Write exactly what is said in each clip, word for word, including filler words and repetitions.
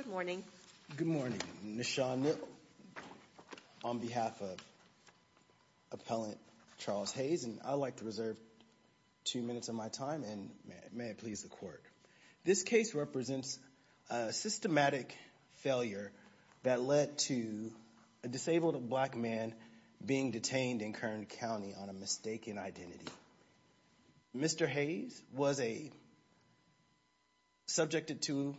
morning. Good morning. Nishan Nill on behalf of Appellant Charles Hayes, and I'd like to reserve two minutes of my time, and may, may it please the Court. This case represents a systematic failure that led to a disabled black man being detained in Kern County on a mistaken identity. Mister Hayes was a subjected to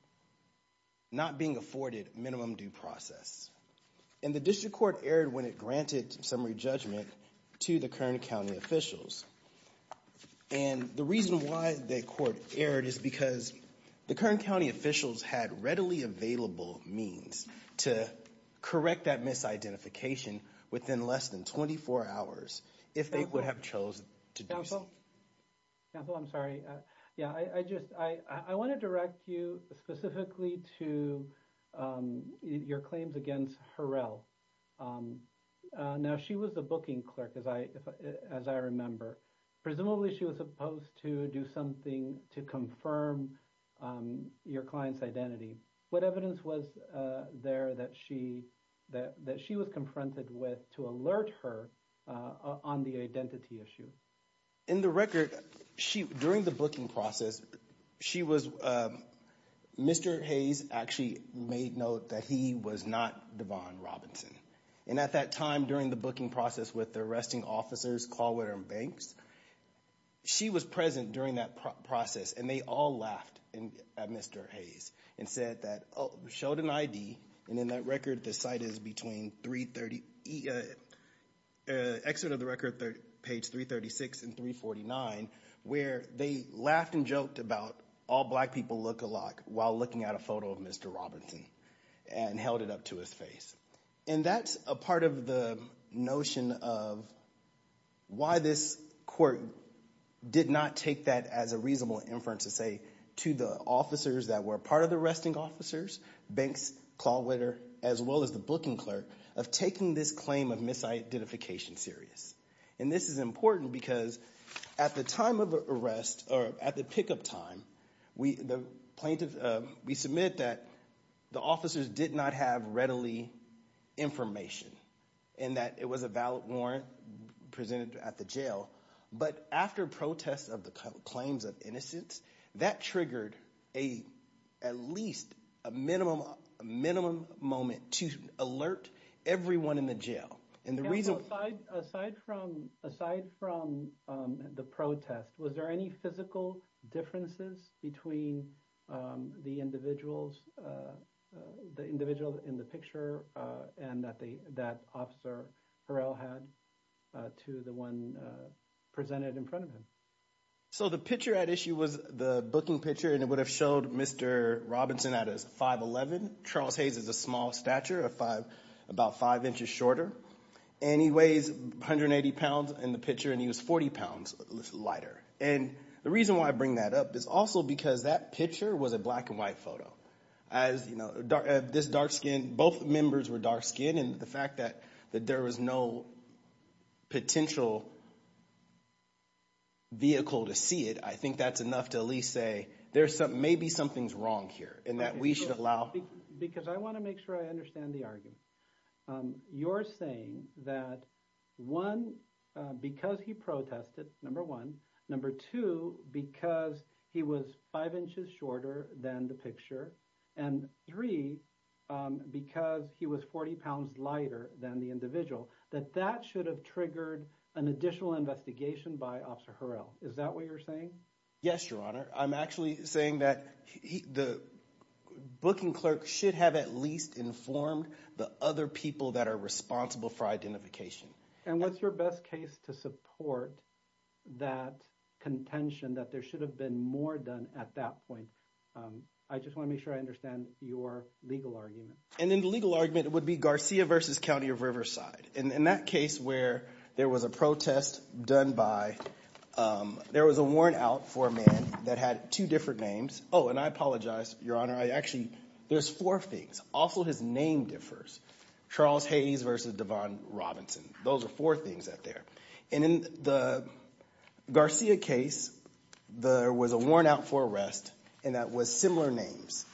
not being afforded minimum due process. And the district court erred when it granted summary judgment to the Kern County officials. And the reason why the court erred is because the Kern County officials had readily available means to correct that misidentification within less than twenty-four hours if they would have chosen to do so. Counsel, I'm sorry. Uh, yeah, I, I just, I, I want to direct you specifically to um, your claims against Harrell. Um, uh, now, she was the booking clerk, as I, if, as I remember. Presumably, she was supposed to do something to confirm um, your client's identity. What evidence was uh, there that she that that she was confronted with to alert her uh, on the identity issue? In the record, she during the booking process, she was um, Mister Hayes actually made note that he was not Devon Robinson. And at that time, during the booking process with the arresting officers, Clawwitter and Banks, she was present during that pro- process, and they all laughed in, at Mister Hayes and said that, oh, showed an I D, and in that record, the site is between three thirty, uh, uh, excerpt of the record, thir- page three thirty-six and three forty-nine, where they laughed and joked about all black people look alike while looking at a photo of Mister Robinson and held it up to his face. And that's a part of the notion of why this court did not take that as a reasonable inference to say to the officers that were part of the arresting officers, Banks, Clawwitter, as well as the booking clerk, of taking this claim of misidentification serious. And this is important because at the time of arrest, or at the pickup time, we the plaintiff uh, we submit that the officers did not have readily information, and that it was a valid warrant presented at the jail. But after protests of the claims of innocence, that triggered a at least a minimum a minimum moment to alert everyone in the jail. And the Counsel, reason aside aside from aside from um, the protest, was there any physical differences between um, the individuals, uh, uh, the individual in the picture, uh, and that they that Officer Harrell had uh, to the one uh, presented in front of him? So the picture at issue was the booking picture, and it would have showed Mister Robinson at a five eleven. Charles Hayes is a small stature, of five, about five inches shorter. And he weighs one hundred eighty pounds in the picture, and he was forty pounds lighter. And the reason why I bring that up is also because that picture was a black and white photo. As you know, dark, uh, this dark skin, both members were dark skinned, and the fact that, that there was no potential vehicle to see it, I think that's enough to at least say there's some, maybe something's wrong here, and that Okay, we so should allow. Because I want to make sure I understand the argument. Um, you're saying that, one, uh, because he protested, number one. Number two, because he was five inches shorter than the picture. And three, um, because he was forty pounds lighter than the individual, that that should have triggered an additional investigation by Officer Harrell. Is that what you're saying? Yes, Your Honor. I'm actually saying that he, the booking clerk should have at least informed the other people that are responsible for identification. And what's your best case to support that contention that there should have been more done at that point? Um, I just want to make sure I understand your legal argument. And in the legal argument, it would be Garcia versus County of Riverside. And in that case where there was a protest done by, um, there was a warrant out for a man that had two different names. Oh, and I apologize, Your Honor. I actually, there's four things. Also, his name differs. Charles Hayes versus Devon Robinson. Those are four things out there. And in the Garcia case, there was a warrant out for arrest, and that was similar names.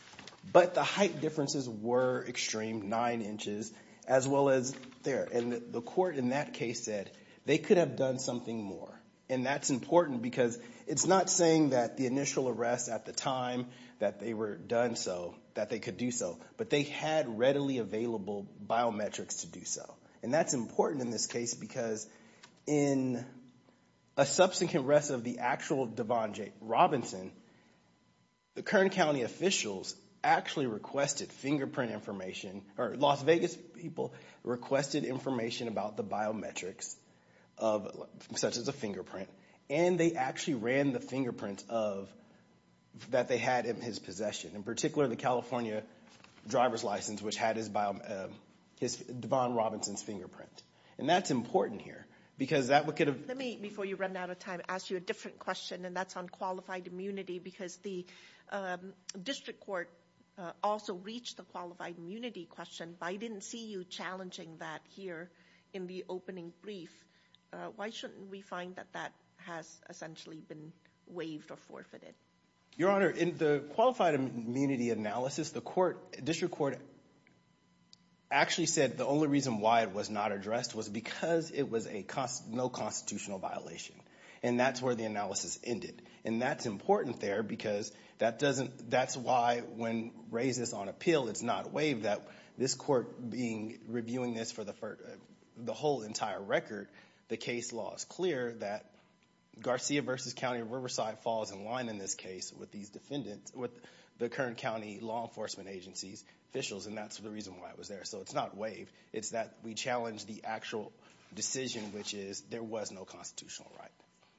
But the height differences were extreme, nine inches, as well as there. And the, the court in that case said they could have done something more. And that's important because it's not saying that the initial arrest at the time that they were done so, that they could do so, but they had readily available biometrics to do so. And that's important in this case because in a subsequent arrest of the actual Devon J. Robinson, the Kern County officials actually requested fingerprint information, or Las Vegas people requested information about the biometrics of, such as a fingerprint, and they actually ran the fingerprints of that they had in his possession, in particular the California driver's license, which had his bio, uh, his Devon Robinson's fingerprint. And that's important here because that could have... Let me, before you run out of time, ask you a different question, and that's on qualified immunity, because the um, district court uh, also reached the qualified immunity question, but I didn't see you challenging that here in the opening brief. Uh, why shouldn't we find that that has essentially been waived or forfeited? Your Honor, in the qualified immunity analysis, the court, district court actually said the only reason why it was not addressed was because it was a const- no constitutional violation. And that's where the analysis ended. And that's important there because that doesn't, that's why when raised this on appeal, it's not waived, that this court being, reviewing this for the first, uh, the whole entire record, the case law is clear that Garcia versus County of Riverside falls in line in this case with these defendants, with the Kern County law enforcement agencies, officials, and that's the reason why it was there. So it's not waived. It's that we challenge the actual decision, which is there was no constitutional right.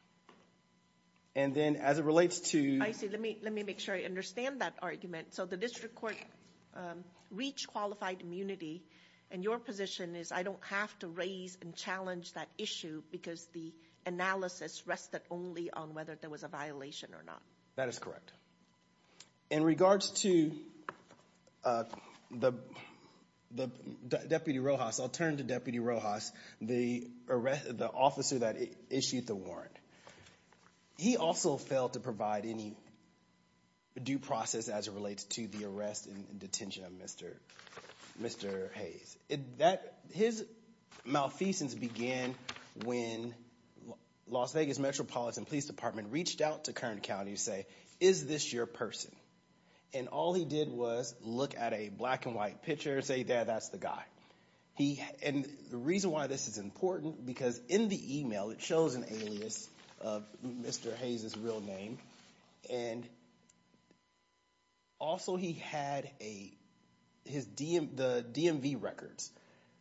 And then as it relates to... I see. Let me, let me make sure I understand that argument. So the district court um, reached qualified immunity, and your position is I don't have to raise and challenge that issue because the analysis rested only on whether there was a violation or not. That is correct. In regards to uh, the the De- Deputy Rojas, I'll turn to Deputy Rojas, the arrest, the officer that I- issued the warrant. He also failed to provide any due process as it relates to the arrest and detention of Mister Mister Hayes. It, that his malfeasance began when Las Vegas Metropolitan Police Department reached out to Kern County to say, is this your person? And all he did was look at a black and white picture and say, yeah, that's the guy. He, and the reason why this is important, because in the email, it shows an alias of Mister Hayes' real name. And also he had a, his D M, the D M V records.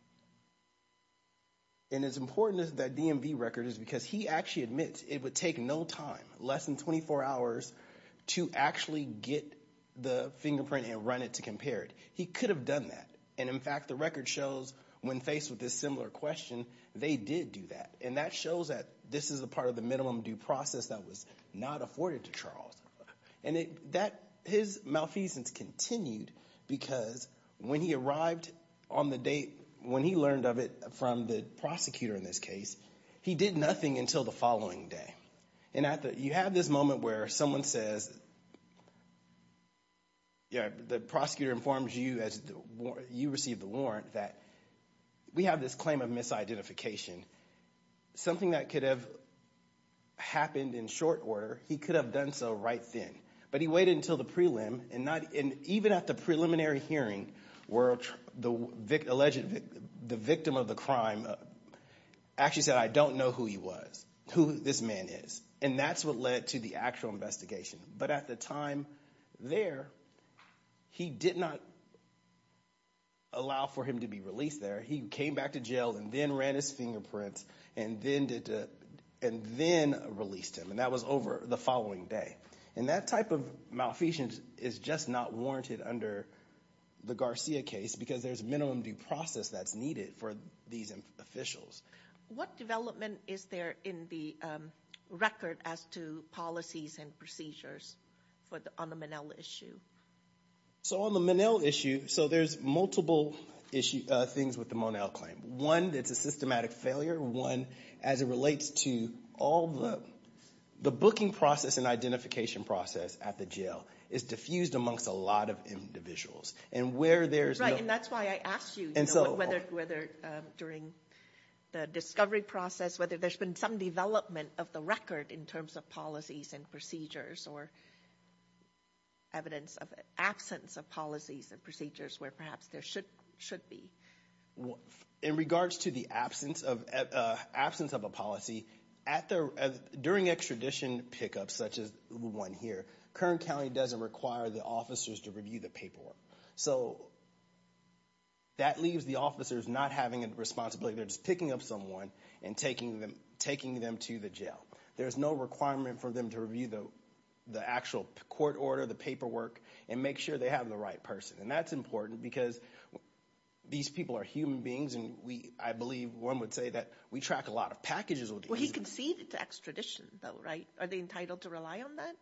And it's important that D M V record is because he actually admits it would take no time, less than twenty-four hours, to actually get the fingerprint and run it to compare it. He could have done that. And in fact, the record shows when faced with this similar question, they did do that. And that shows that this is a part of the minimum due process that was not afforded to Charles. And it, that his malfeasance continued because when he arrived on the date, when he learned of it from the prosecutor in this case, he did nothing until the following day. And at the, you have this moment where someone says, yeah, the prosecutor informs you as the, you received the warrant that we have this claim of misidentification. Something that could have happened in short order, he could have done so right then. But he waited until the prelim, and not, and even at the preliminary hearing, where the vic, alleged vic, the victim of the crime uh, actually said, I don't know who he was, who this man is. And that's what led to the actual investigation. But at the time there, he did not allow for him to be released there. He came back to jail and then ran his fingerprints and then did the, and then released him. And that was over the following day. And that type of malfeasance is just not warranted under the Garcia case because there's minimum due process that's needed for these officials. What development is there in the um, record as to policies and procedures for the, on the Monell issue? So on the Monell issue, so there's multiple issue uh, things with the Monell claim. One, it's a systematic failure. One, as it relates to all the the booking process and identification process at the jail is diffused amongst a lot of individuals. And where there's right, no... and that's why I asked you, you and know, so, whether, whether um, during the discovery process, whether there's been some development of the record in terms of policies and procedures or evidence of absence of policies and procedures where perhaps there should should be. In regards to the absence of uh, absence of a policy, at the uh, during extradition pickups, such as the one here, Kern County doesn't require the officers to review the paperwork. So that leaves the officers not having a responsibility. They're just picking up someone and taking them taking them to the jail. There's no requirement for them to review the the actual court order, the paperwork, and make sure they have the right person. And that's important because these people are human beings, and we, I believe one would say that we track a lot of packages with these. Well, he conceded to extradition, though, right? Are they entitled to rely on that?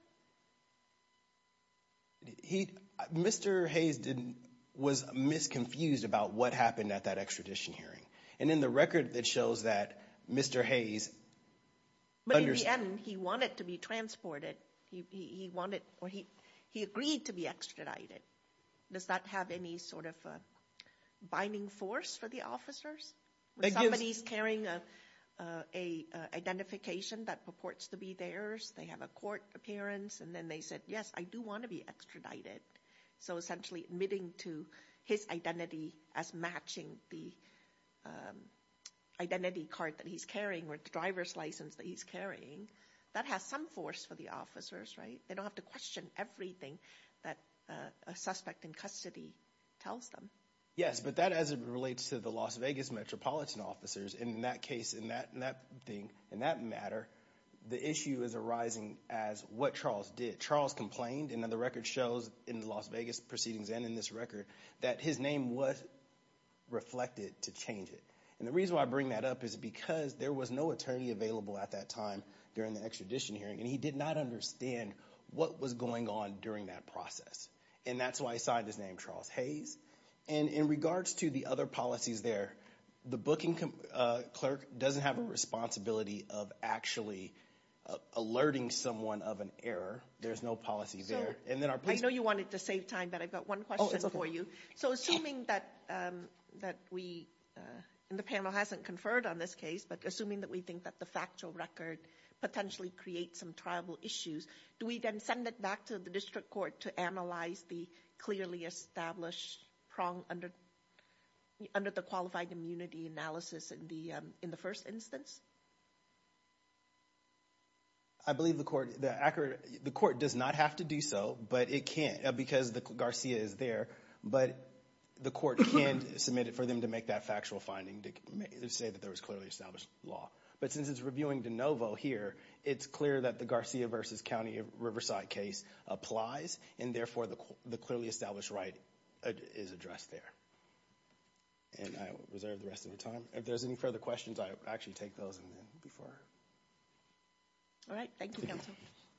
He, Mister Hayes didn't, was misconfused about what happened at that extradition hearing. And in the record, it shows that Mister Hayes... But in the end, he wanted to be transported. He, he, he wanted, or he, he agreed to be extradited. Does that have any sort of... Uh, binding force for the officers? When somebody's carrying a, uh, a uh, identification that purports to be theirs, they have a court appearance, and then they said, yes, I do want to be extradited. So essentially admitting to his identity as matching the um, identity card that he's carrying or the driver's license that he's carrying, that has some force for the officers, right? They don't have to question everything that uh, a suspect in custody tells them. Yes, but that as it relates to the Las Vegas Metropolitan officers, in that case, in that, in that thing, in that matter, the issue is arising as what Charles did. Charles complained, and the record shows in the Las Vegas proceedings and in this record that his name was reflected to change it. And the reason why I bring that up is because there was no attorney available at that time during the extradition hearing, and he did not understand what was going on during that process. And that's why he signed his name, Charles Hayes. And in regards to the other policies there, the booking uh, clerk doesn't have a responsibility of actually uh, alerting someone of an error. There's no policy so, there. And then our police... I know you wanted to save time, but I've got one question oh, okay. for you. So assuming that um, that we, uh, and the panel hasn't conferred on this case, but assuming that we think that the factual record potentially creates some tribal issues, do we then send it back to the district court to analyze the clearly established prong under under the qualified immunity analysis in the um, in the first instance? I believe the court the accurate the court does not have to do so, but it can't uh, because the Garcia is there. But the court can submit it for them to make that factual finding to, to say that there was clearly established law. But since it's reviewing de novo here, it's clear that the Garcia versus County of Riverside case applies, and therefore the the clearly established right is addressed there. And I reserve the rest of the time. If there's any further questions, I actually take those and then before. All right. Thank you, counsel.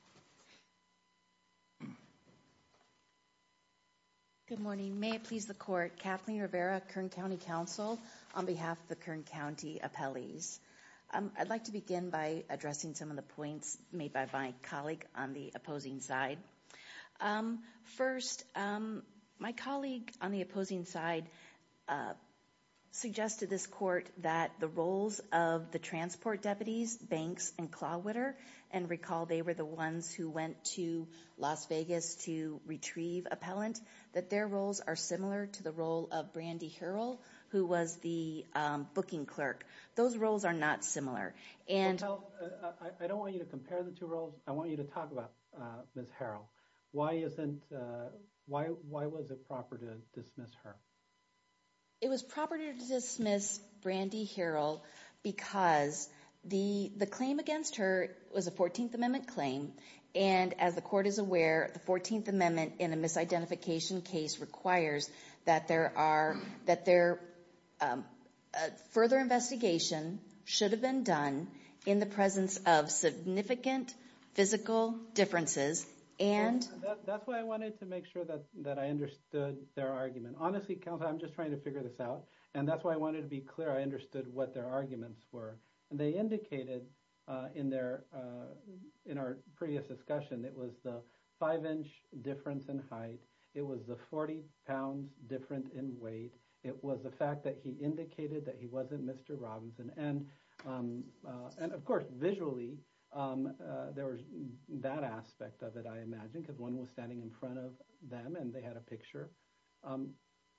Good morning. May it please the court. Kathleen Rivera, Kern County Counsel, on behalf of the Kern County appellees. Um, I'd like to begin by addressing some of the points made by my colleague on the opposing side. Um, first, um, my colleague on the opposing side uh, suggested this court that the roles of the transport deputies, Banks and Clawwitter, and recall they were the ones who went to Las Vegas to retrieve appellant, that their roles are similar to the role of Brandy Harrell, who was the um, booking clerk. Those roles are not similar. And well, uh, I, I don't want you to compare the two roles. I want you to talk about uh, Miz Harrell. Why isn't uh, why why was it proper to dismiss her? It was proper to dismiss Brandy Harrell because the the claim against her was a fourteenth Amendment claim, and as the court is aware, the fourteenth Amendment in a misidentification case requires that there are that there um, a further investigation should have been done in the presence of significant physical differences. And well, that, that's why I wanted to make sure that, that I understood their argument. Honestly, counsel, I'm just trying to figure this out. And that's why I wanted to be clear I understood what their arguments were. And they indicated uh, in their uh, in our previous discussion, it was the, five-inch difference in height. It was the forty pounds different in weight. It was the fact that he indicated that he wasn't Mister Robinson. And, um, uh, and of course, visually, um, uh, there was that aspect of it, I imagine, because one was standing in front of them and they had a picture. Um,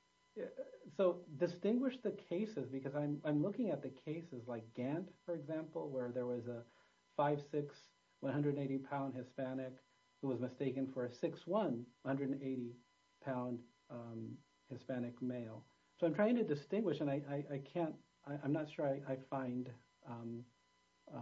so distinguish the cases, because I'm, I'm looking at the cases like Gant, for example, where there was a five six, one hundred eighty pound Hispanic who was mistaken for a six one, one hundred eighty pound um, Hispanic male. So I'm trying to distinguish, and I, I, I can't, I, I'm not sure I, I find, um, uh,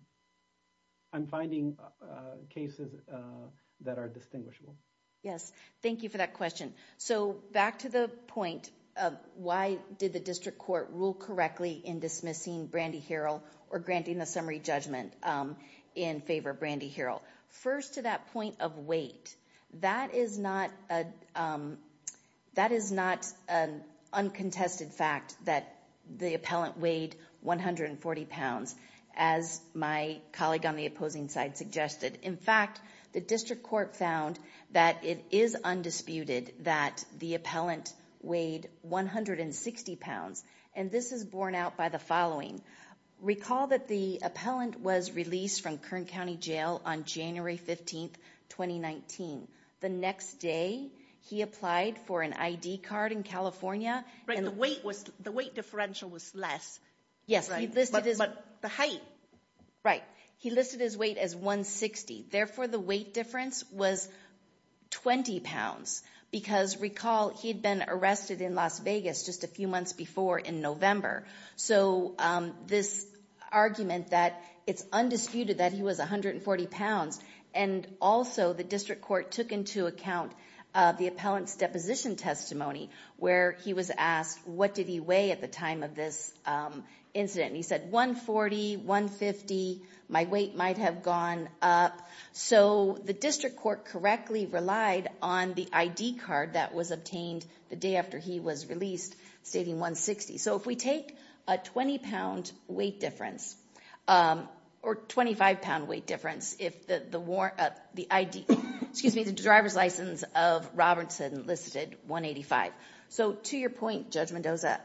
I'm finding uh, cases uh, that are distinguishable. Yes, thank you for that question. So back to the point of why did the district court rule correctly in dismissing Brandy Harrell or granting the summary judgment um, in favor of Brandy Harrell? First, to that point of weight, that is not a um, that is not an uncontested fact that the appellant weighed one hundred forty pounds, as my colleague on the opposing side suggested. In fact, the district court found that it is undisputed that the appellant weighed one hundred sixty pounds, and this is borne out by the following. Recall that the appellant was released from Kern County Jail on January fifteenth, twenty nineteen. The next day, he applied for an I D card in California. Right, and the weight was, the weight differential was less. Yes, right? he listed but, his... But the height. Right. He listed his weight as one sixty. Therefore, the weight difference was twenty pounds. Because recall, he had been arrested in Las Vegas just a few months before in November. So um, this argument that it's undisputed that he was one hundred forty pounds, and also the district court took into account uh, the appellant's deposition testimony, where he was asked, what did he weigh at the time of this um, incident? And he said, one forty, one fifty, my weight might have gone up. So the district court correctly relied on the I D card that was obtained the day after he was released, stating one sixty. So if we take a twenty pound weight difference, um, or twenty-five pound weight difference, if the the, war, uh, the I D, excuse me, the driver's license of Robertson listed one eighty-five. So to your point, Judge Mendoza,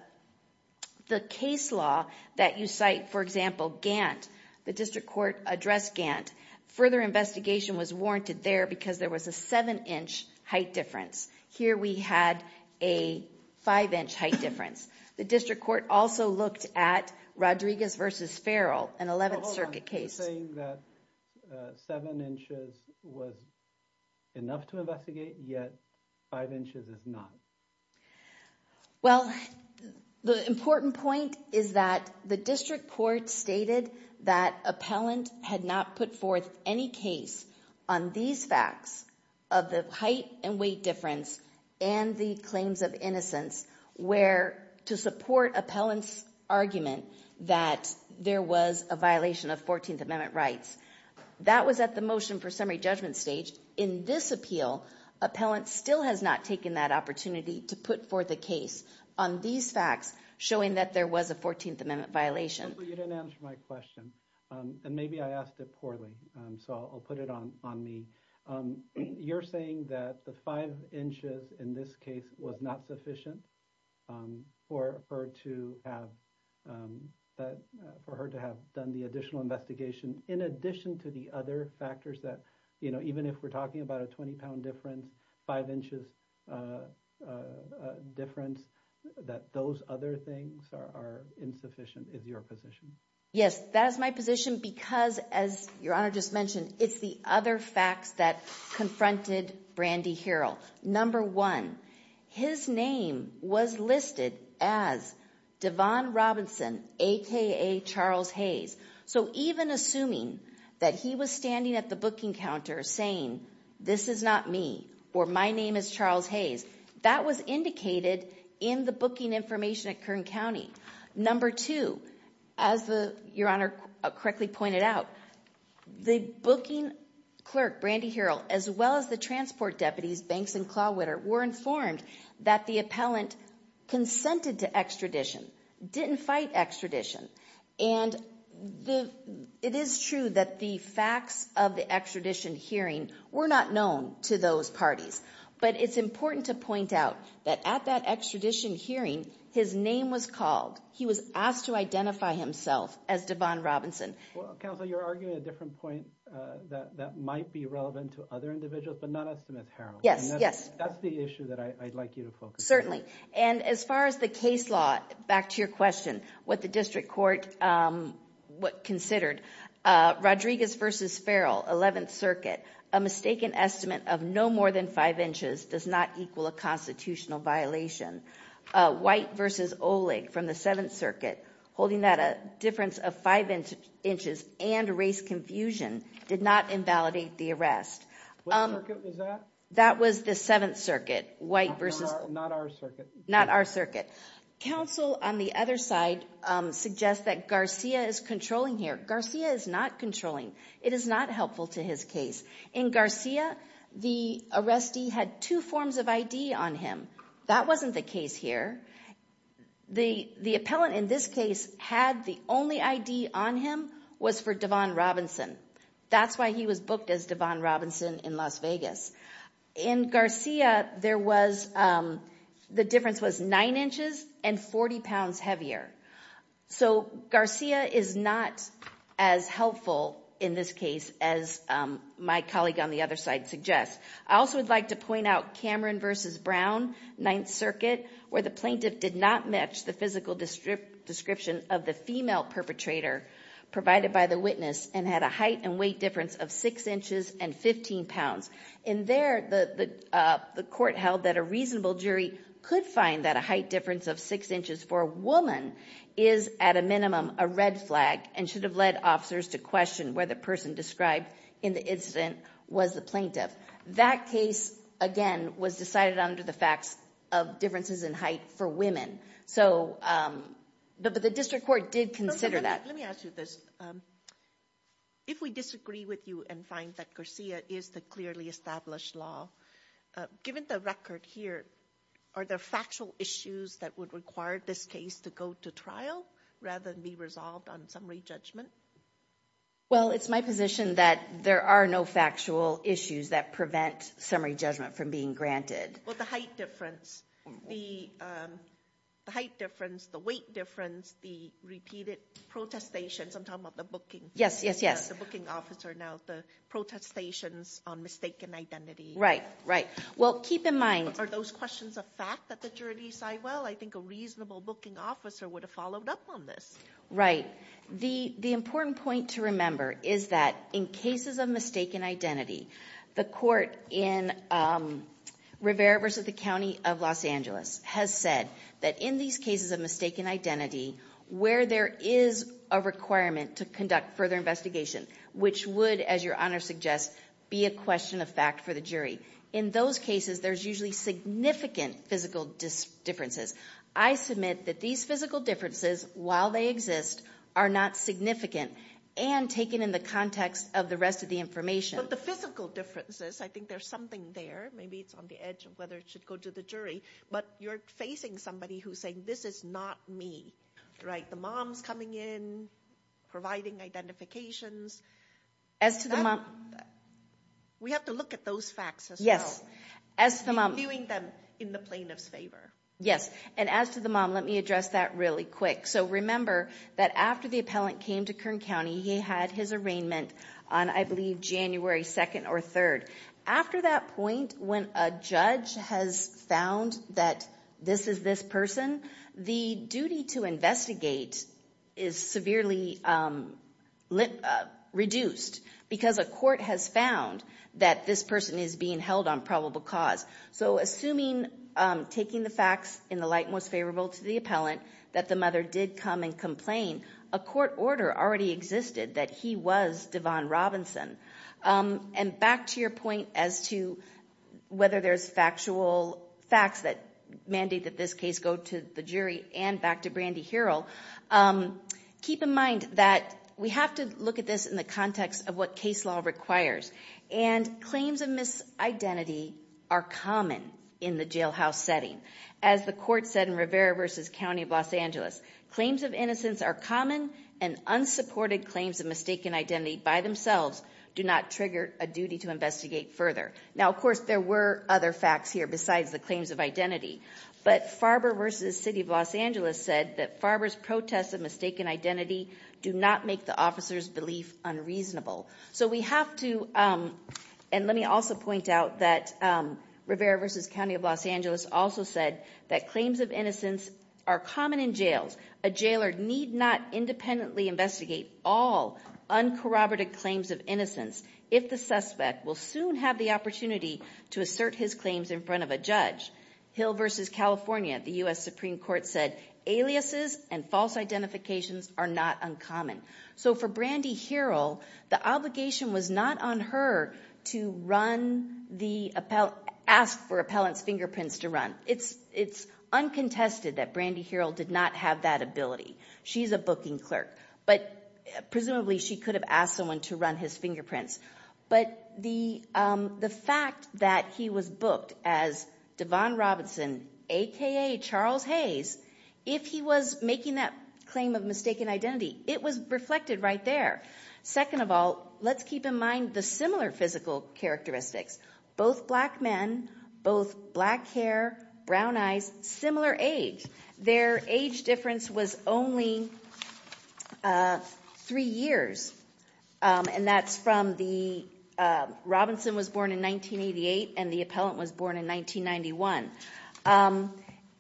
the case law that you cite, for example, Gant, the district court addressed Gant. Further investigation was warranted there because there was a seven inch height difference. Here we had a five inch height difference. The district court also looked at Rodriguez versus Farrell, an eleventh oh, Circuit on. case. You're saying that uh, seven inches was enough to investigate, yet five inches is not. Well, the important point is that the district court stated that appellant had not put forth any case on these facts of the height and weight difference and the claims of innocence where to support appellant's argument that there was a violation of fourteenth Amendment rights. That was at the motion for summary judgment stage. In this appeal, appellant still has not taken that opportunity to put forth a case on these facts showing that there was a fourteenth Amendment violation. But you didn't answer my question, um, and maybe I asked it poorly, um, so I'll, I'll put it on, on me. Um, you're saying that the five inches in this case was not sufficient um, for her to have um, that uh, for her to have done the additional investigation, in addition to the other factors that, you know, even if we're talking about a twenty pound difference, five inches uh, uh, uh, difference, that those other things are, are insufficient is your position? Yes, that is my position because, as Your Honor just mentioned, it's the other facts that confronted Brandy Harrell. Number one, his name was listed as Devon Robinson, a k a. Charles Hayes. So even assuming that he was standing at the booking counter saying, this is not me, or my name is Charles Hayes, that was indicated in the booking information at Kern County. Number two, as the Your Honor correctly pointed out, the booking clerk, Brandy Harrell, as well as the transport deputies, Banks and Clawwitter, were informed that the appellant consented to extradition, didn't fight extradition. And the, it is true that the facts of the extradition hearing were not known to those parties. But it's important to point out that at that extradition hearing, his name was called. He was asked to identify himself as Devon Robinson. Well, counsel, you're arguing a different point uh, that, that might be relevant to other individuals, but not as to Miz Harrell. Yes, that's, yes. That's the issue that I, I'd like you to focus Certainly. on. And as far as the case law, back to your question, what the district court um, what considered, uh, Rodriguez versus Farrell, eleventh Circuit, a mistaken estimate of no more than five inches does not equal a constitutional violation. Uh, White versus Oleg from the seventh Circuit, holding that a difference of five inch, inches and race confusion did not invalidate the arrest. What um, circuit was that? That was the seventh Circuit, White Not, versus... not, our, not our circuit. Not our circuit. Counsel on the other side um, suggests that Garcia is controlling here. Garcia is not controlling. It is not helpful to his case. In Garcia, the arrestee had two forms of I D on him. That wasn't the case here. The, the appellant in this case had the only I D on him was for Devon Robinson. That's why he was booked as Devon Robinson in Las Vegas. In Garcia, there was... Um, the difference was nine inches and forty pounds heavier. So Garcia is not as helpful in this case as um, my colleague on the other side suggests. I also would like to point out Cameron versus Brown, ninth Circuit, where the plaintiff did not match the physical descrip- description of the female perpetrator provided by the witness and had a height and weight difference of six inches and fifteen pounds. In there, the, the, uh, the court held that a reasonable jury could find that a height difference of six inches for a woman is, at a minimum, a red flag and should have led officers to question whether the person described in the incident was the plaintiff. That case, again, was decided under the facts of differences in height for women. So, um, but, but the district court did consider so let me, that. Let me ask you this. Um, if we disagree with you and find that Garcia is the clearly established law, uh, given the record here, are there factual issues that would require this case to go to trial rather than be resolved on summary judgment? Well, it's my position that there are no factual issues that prevent summary judgment from being granted. Well, the height difference, the um, the height difference, the weight difference, the repeated protestations. I'm talking about the booking. Yes, yes, yes. Uh, the booking officer now, the protestations on mistaken identity. Right, right. Well, keep in mind. Are those questions of fact that the jury decide, well, I think a reasonable booking officer would have followed up on this? Right. The, the important point to remember is that in cases of mistaken identity, the court in um, Rivera versus the County of Los Angeles has said that in these cases of mistaken identity, where there is a requirement to conduct further investigation, which would, as Your Honor suggests, be a question of fact for the jury, in those cases, there's usually significant physical dis- differences. I submit that these physical differences, while they exist, are not significant and taken in the context of the rest of the information. But the physical differences, I think there's something there. Maybe it's on the edge of whether it should go to the jury. But you're facing somebody who's saying, this is not me, right? The mom's coming in, providing identifications. As to the That, mom... We have to look at those facts as yes. well. As to the mom... Viewing them in the plaintiff's favor. Yes. And as to the mom, let me address that really quick. So remember that after the appellant came to Kern County, he had his arraignment on, I believe, January second or third. After that point, when a judge has found that this is this person, the duty to investigate is severely um, lit, uh, reduced because a court has found that this person is being held on probable cause. So assuming, um, taking the facts in the light most favorable to the appellant, that the mother did come and complain, a court order already existed that he was Devon Robinson. Um, and back to your point as to whether there's factual facts that mandate that this case go to the jury, and back to Brandy Harrell, um, keep in mind that we have to look at this in the context of what case law requires. And claims of misidentity are common in the jailhouse setting. As the court said in Rivera versus County of Los Angeles, Claims of innocence are common, and unsupported claims of mistaken identity by themselves do not trigger a duty to investigate further. Now, of course, there were other facts here besides the claims of identity. But Farber versus City of Los Angeles said that Farber's protests of mistaken identity do not make the officer's belief unreasonable. So we have to, um, and let me also point out that um, Rivera versus County of Los Angeles also said that claims of innocence are common in jails. A jailer need not independently investigate all uncorroborated claims of innocence if the suspect will soon have the opportunity to assert his claims in front of a judge. Hill versus California, the U S Supreme Court said, aliases and false identifications are not uncommon. So for Brandy Hirrell, the obligation was not on her to run the appell- ask for appellant's fingerprints to run. It's it's uncontested that Brandy Hirrell did not have that ability. She's a booking clerk, but presumably she could have asked someone to run his fingerprints. But the um, the fact that he was booked as Devon Robinson, a k a. Charles Hayes, if he was making that claim of mistaken identity, it was reflected right there. Second of all, let's keep in mind the similar physical characteristics. Both black men, both black hair, brown eyes, similar age. Their age difference was only uh, three years, um, and that's from the Uh, Robinson was born in nineteen eighty-eight, and the appellant was born in nineteen ninety-one. Um,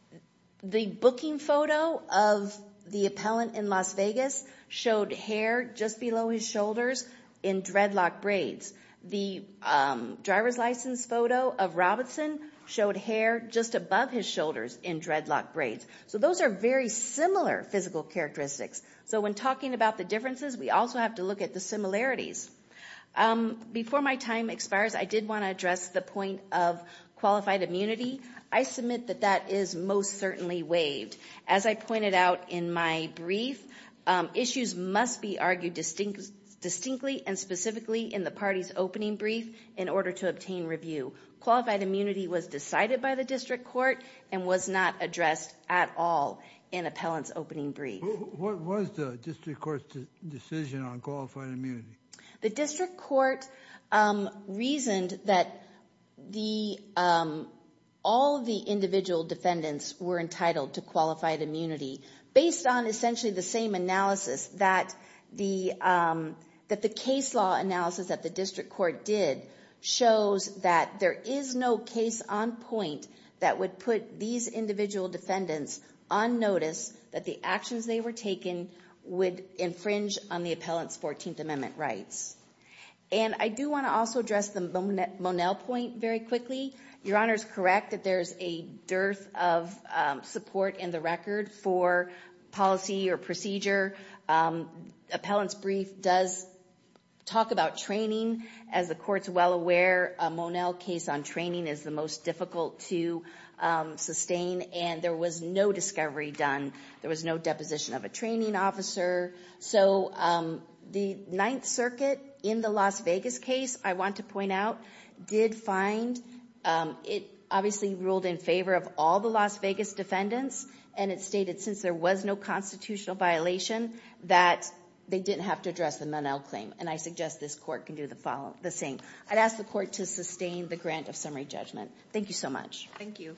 the booking photo of the appellant in Las Vegas showed hair just below his shoulders in dreadlock braids. The um, driver's license photo of Robinson showed hair just above his shoulders in dreadlock braids. So those are very similar physical characteristics. So when talking about the differences, we also have to look at the similarities. Um, before my time expires, I did want to address the point of qualified immunity. I submit that that is most certainly waived. As I pointed out in my brief, um, issues must be argued distinct, distinctly and specifically in the party's opening brief in order to obtain review. Qualified immunity was decided by the district court and was not addressed at all in appellant's opening brief. What was the district court's decision on qualified immunity? The district court um, reasoned that the um, all the individual defendants were entitled to qualified immunity based on essentially the same analysis that the um, that the case law analysis that the district court did shows that there is no case on point that would put these individual defendants on notice that the actions they were taking would infringe on the appellant's fourteenth Amendment rights. And I do want to also address the Monell point very quickly. Your Honor is correct that there's a dearth of um, support in the record for policy or procedure. Um, appellant's brief does talk about training. As the court's well aware, a Monell case on training is the most difficult to um, sustain, and there was no discovery done. There was no deposition of a training officer. So um, the Ninth Circuit in the Las Vegas case, I want to point out, did find um, it obviously ruled in favor of all the Las Vegas defendants, and it stated since there was no constitutional violation that they didn't have to address the Monell claim. And I suggest this court can do the follow the same. I'd ask the court to sustain the grant of summary judgment. Thank you so much. Thank you.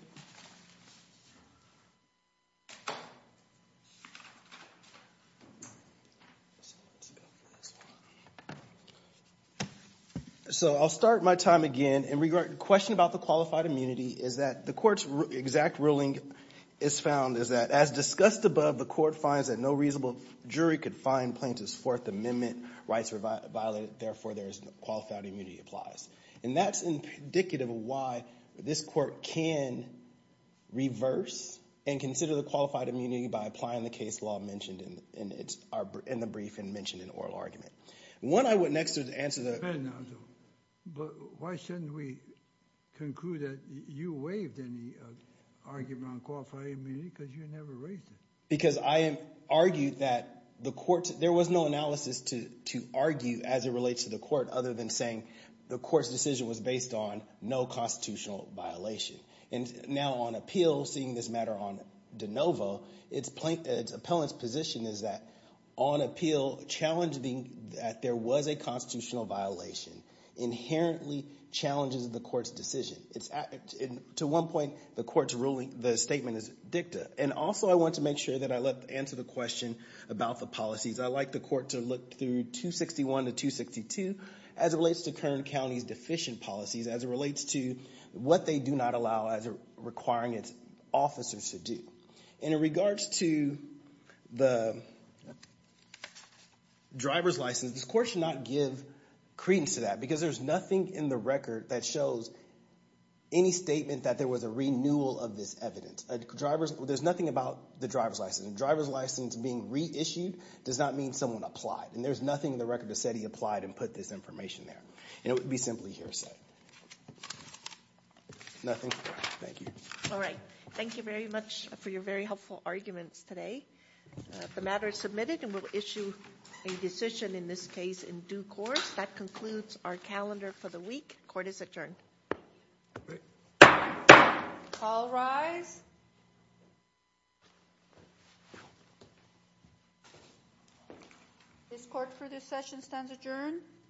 So I'll start my time again. In regard to the question about the qualified immunity is that the court's exact ruling is found is that, as discussed above, the court finds that no reasonable jury could find plaintiff's Fourth Amendment rights were violated, therefore there is no qualified immunity applies. And that's indicative of why this court can reverse and consider the qualified immunity by applying the case law mentioned in, in, its, our, in the brief and mentioned in oral argument. One, I would next to answer the... But why shouldn't we conclude that you waived any uh, argument on qualified immunity because you never raised it? Because I am argued that the court, there was no analysis to, to argue as it relates to the court other than saying the court's decision was based on no constitutional violation. And now on appeal, seeing this matter on de novo, its, plain, its appellant's position is that on appeal, challenging that there was a constitutional violation inherently challenges the court's decision. It's at, it, to one point, the court's ruling, the statement is dicta. And also, I want to make sure that I let answer the question about the policies. I like the court to look through two sixty-one to two sixty-two as it relates to Kern County's deficient policies, as it relates to what they do not allow as a, requiring its officers to do. And in regards to the driver's license, this court should not give credence to that because there's nothing in the record that shows any statement that there was a renewal of this evidence. A driver's, there's nothing about the driver's license. A driver's license being reissued does not mean someone applied. And there's nothing in the record that said he applied and put this information there. And it would be simply hearsay. Nothing. Thank you. All right. Thank you very much for your very helpful arguments today. Uh, the matter is submitted and we'll issue a decision in this case in due course. That concludes our calendar for the week. Court is adjourned. All rise. This court for this session stands adjourned.